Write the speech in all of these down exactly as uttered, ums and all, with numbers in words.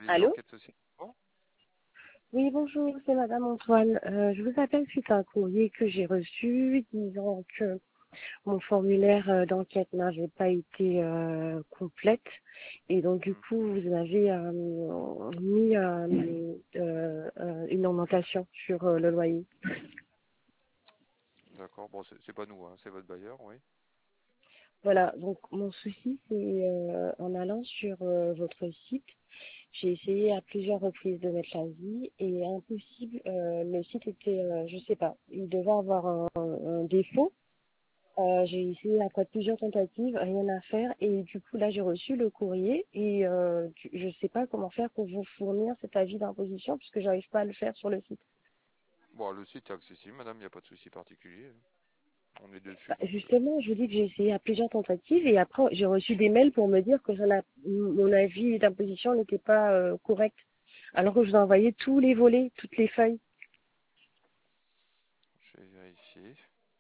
Police Allô? d'enquête sociale. Bon, Oui, bonjour, c'est Madame Antoine. Euh, je vous appelle suite à un courrier que j'ai reçu disant que mon formulaire euh, d'enquête n'avait pas été euh, complète. Et donc, du hmm, coup, vous avez euh, mis euh, euh, euh, une augmentation sur euh, le loyer. d'accord. Bon, c'est c'est pas nous, hein, c'est votre bailleur, oui. Voilà, donc mon souci, c'est euh, en allant sur euh, votre site, j'ai essayé à plusieurs reprises de mettre la vie et impossible, euh, le site était, euh, je sais pas, il devait avoir un, un défaut. Euh, j'ai essayé après plusieurs tentatives, rien à faire et du coup là j'ai reçu le courrier et euh, tu- je sais pas comment faire pour vous fournir cet avis d'imposition puisque j'arrive pas à le faire sur le site. Bon, le site est accessible, madame, il n'y a pas de souci particulier. On est dessus, Bah, donc... euh, justement, je vous dis que j'ai essayé à plusieurs tentatives et après j'ai reçu des mails pour me dire que ça n'a- mon avis d'imposition n'était pas euh, correct. Alors que je vous ai envoyé tous les volets, toutes les feuilles. je vais vérifier.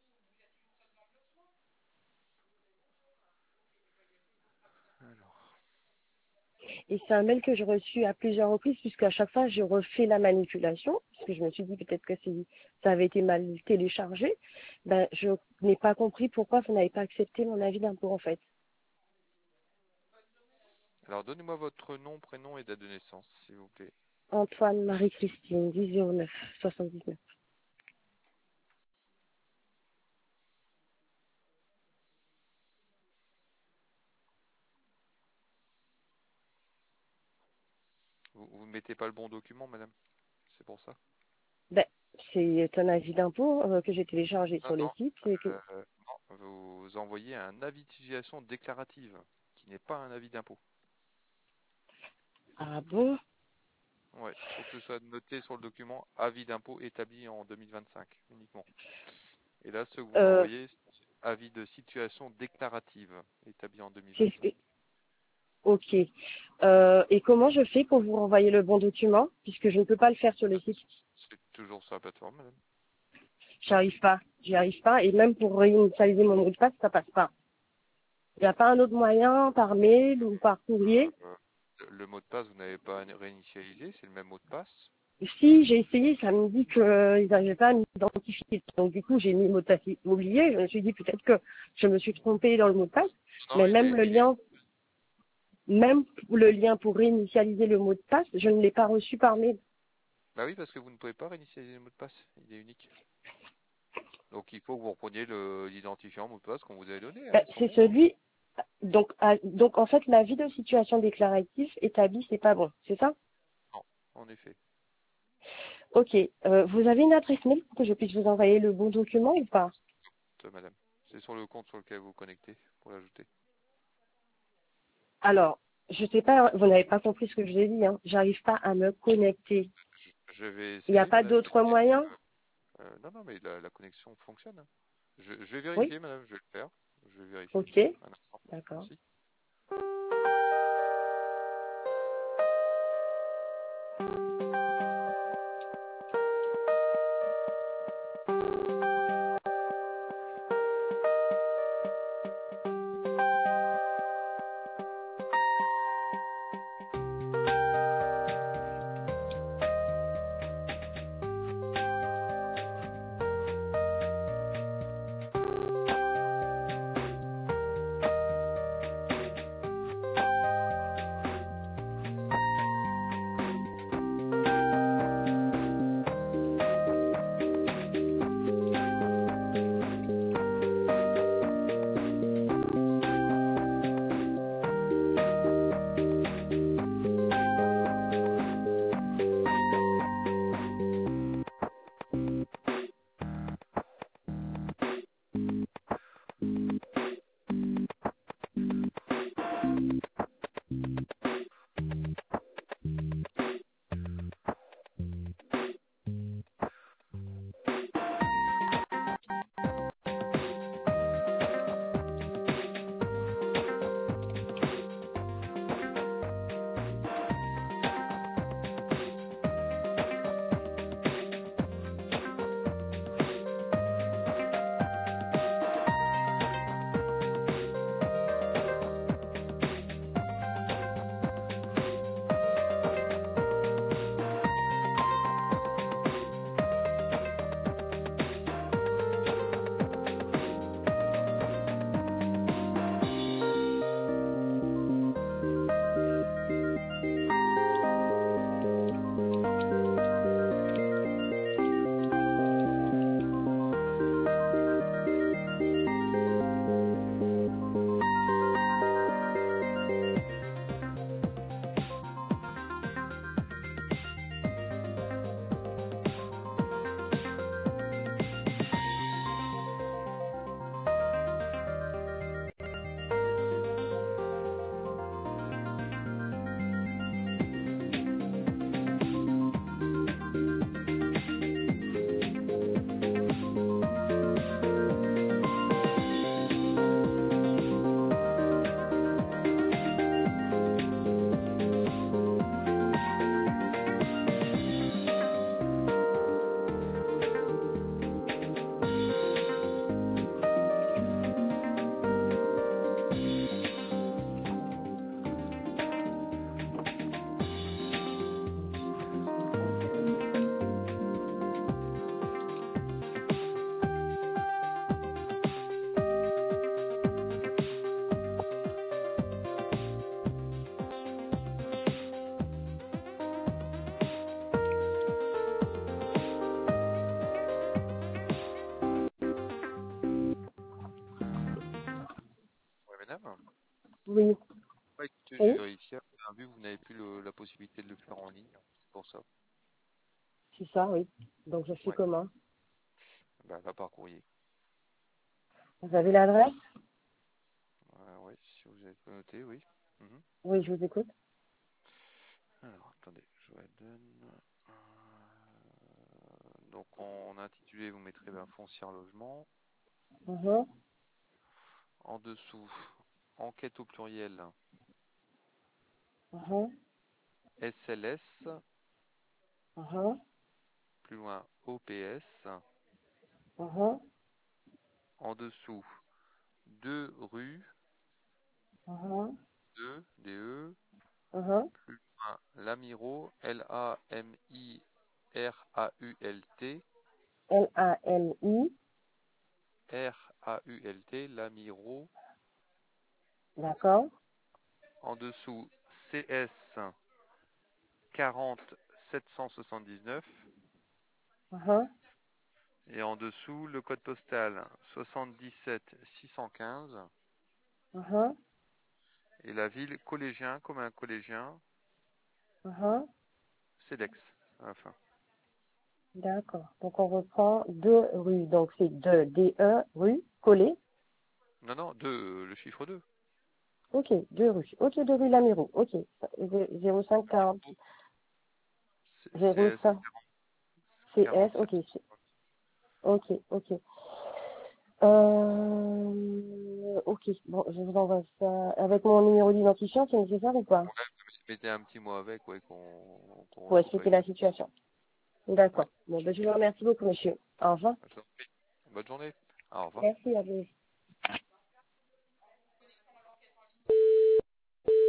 Alors, Et c'est un mail que j'ai reçu à plusieurs reprises puisqu'à chaque fois j'ai refait la manipulation parce que je me suis dit peut-être que c'est- ça avait été mal téléchargé. Ben, je n'ai pas compris pourquoi vous n'avez pas accepté mon avis d'impôt en fait. alors donnez-moi votre nom, prénom et date de naissance, s'il vous plaît. Antoine Marie-Christine, dix zéro neuf soixante-dix-neuf. Vous, vous ne mettez pas le bon document, madame? C'est pour ça? Ben, c'est un avis d'impôt euh, que j'ai téléchargé Non, sur le non. site. Et que... euh, non, vous envoyez un avis de situation déclarative, qui n'est pas un avis d'impôt. Ah bon? Ouais, il faut que ce soit noté sur le document avis d'impôt établi en deux mille vingt-cinq uniquement. Et là, ce que vous Euh, m'envoyez, c'est avis de situation déclarative établi en c'est... deux mille vingt-cinq. Ok. Euh, et comment je fais pour vous renvoyer le bon document puisque je ne peux pas le faire sur le site? C'est toujours sur la plateforme, madame. J'y arrive pas. J'y arrive pas. Et même pour réinitialiser mon mot de passe, ça passe pas. Il n'y a pas un autre moyen par mail ou par courrier? Euh, le mot de passe, vous n'avez pas réinitialisé, c'est le même mot de passe. Si j'ai essayé, ça me dit qu'ils n'arrivaient pas à m'identifier. Donc du coup, j'ai mis le mot de passe oublié. Je me suis dit peut-être que je me suis trompée dans le mot de passe. Non, Mais il même est, le il est, lien, même le lien pour réinitialiser le mot de passe, je ne l'ai pas reçu par mail. bah oui, parce que vous ne pouvez pas réinitialiser le mot de passe, il est unique. Donc il faut que vous repreniez le- l'identifiant mot de passe qu'on vous avait donné, hein, Ben, ils sont c'est bons, hein. celui. Donc, à- donc en fait, l'avis de situation déclarative établi, c'est pas bon, c'est ça? Non, en effet. Ok. Euh, vous avez une adresse mail pour que je puisse vous envoyer le bon document ou pas? Euh, Madame, c'est sur le compte sur lequel vous vous connectez pour l'ajouter. Alors, je sais pas, vous n'avez pas compris ce que je vous ai dit, hein. J'arrive pas à me connecter. Je vais Il n'y a essayer, pas madame. d'autre moyen? Euh, non, non, mais la, la connexion fonctionne, hein. Je, je vais Oui? vérifier, madame, je vais le faire. Je vais vérifier. Ok. Un instant. D'accord. Merci. madame? Oui. Ouais, écoutez, j'ai Oui, vérifié. Bien vu, vous n'avez plus le- la possibilité de le faire en ligne. C'est pour ça. c'est ça, oui. Donc je fais Ouais. comment? Bah, va par courrier. Vous avez l'adresse? Euh, oui, si vous avez noté, oui. Mhm. Oui, je vous écoute. Alors, attendez, je vous la donne. Euh, Donc, en intitulé, vous mettrez ben, foncière logement. Mhm, En dessous, enquête au pluriel, mhm, S L S. mhm, Plus loin, O P S. mhm, En dessous, deux rue, mhm, deux, D E. mhm. Plus loin, Lamirault, L A M I R A U L T. L A L I, R A U L T, Lamirault. d'accord. En dessous, C S quarante sept cent soixante-dix-neuf. Mhm, Et en dessous, le code postal soixante-dix-sept six cent quinze. mhm, Et la ville collégien, comme un collégien, mhm. CEDEX, à la fin. D'accord. Donc on reprend deux rues. Donc c'est deux D E rue collée. Non, non, deux, le chiffre deux. Ok, deux rues. Ok, deux rues Lamiro. Ok. zéro cinq quarante. C S zéro cinq C S. quarante-sept. Ok. Ok, ok. Euh, ok. Bon, je vous envoie ça avec mon numéro d'identifiant, c'est nécessaire ou pas? Mettez un petit mot avec, ouais, qu'on qu'on Pour retrouve expliquer avec la vous. situation. Ouais, D'accord. Bon, ben, je vous remercie beaucoup, monsieur. Au revoir. je vous en prie. Bonne journée. Au revoir. Merci à vous.